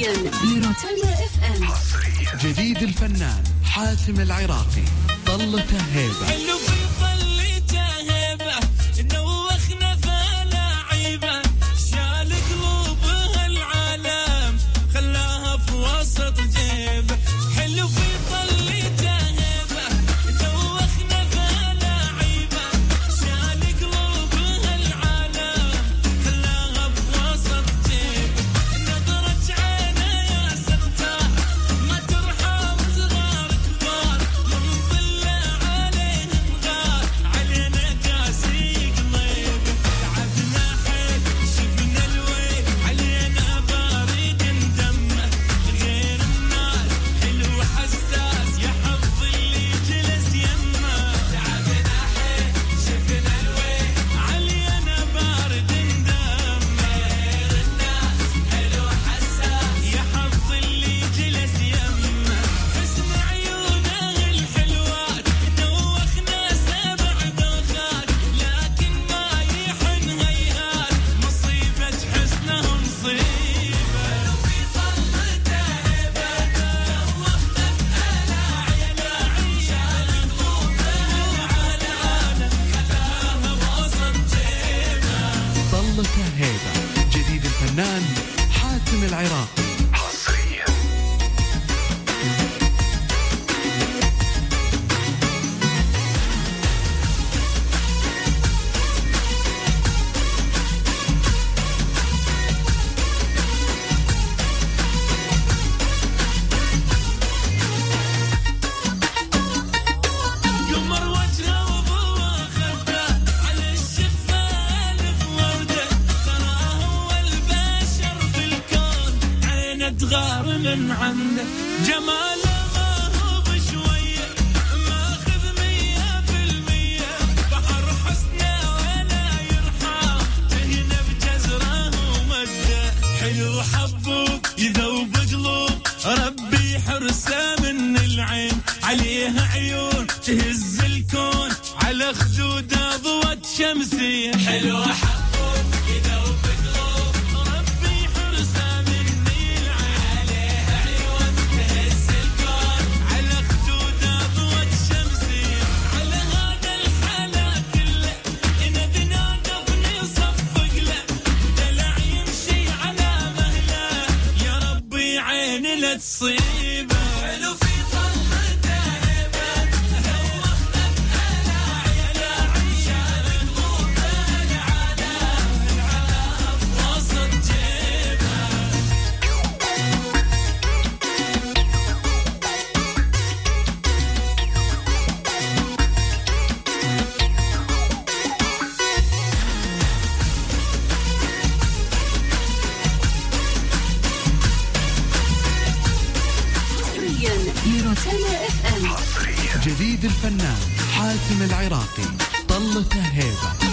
حصريا لروتانا اف ام. جديد الفنان حاتم العراقي طلته هيبة. حلو في طلته هيبة نوخنا فلاعيبة شال قلوبها العالم خلاها في وسط جيبه. حلو في طلته هيبة نوخنا فلاعيبة شال قلوبها العالم خلاها في وسط جيبه. نظرة عينه يا ستار ما ترحم صغار كبار من ظله عليهم غار علينا كاسي قليب. تعبنا حيل شفنا الويل علينا بارد دمه غير الناس حلو حساس يا حظ اللي جلس يمه. تعبنا حيل شفنا الويل علينا بارد دمه غير الناس حلو حساس يا حظ اللي جلس يمه. حسن عيونه الحلوات نوخنا 7 دوخات لكن ما يحن هيهات مصيبة حسنهم مصيبة. في طلته هيبة نوخنا بألاعيبة شال قلوبها العالم خلاها بوسط جيبه. طلته هيبة جديد الفنان حاتم العراقي حصريا. قمر وجهه وضوء خده على الشفاه الف ورده ترى هو البشر في الكون عينه تغار من عنده. جماله ما هو بشويه ماخذ 100% بحر حسنه ولا يرحم تهنا بجزره ومده. حلو حبوب يذوب قلوب ربي حرسه من العين عليها عيون تهز الكون على خدودها ضوء شمسية. حلو حبوب يذوب قلوب ربي حرسه من العين عليها عيون تهز الكون على خدودها ضوء شمسية. على هذا الحلا كله إن بنادفني صفق له دلع يمشي على مهله يا ربي عيني لا تصيبه. حلو في طلته هيبة نوخنا بألاعيبة شال قلوبها العالم خلاها في وسط جيبه. حصريا لروتانا اف ام. جديد الفنان حاتم العراقي طلته هيبة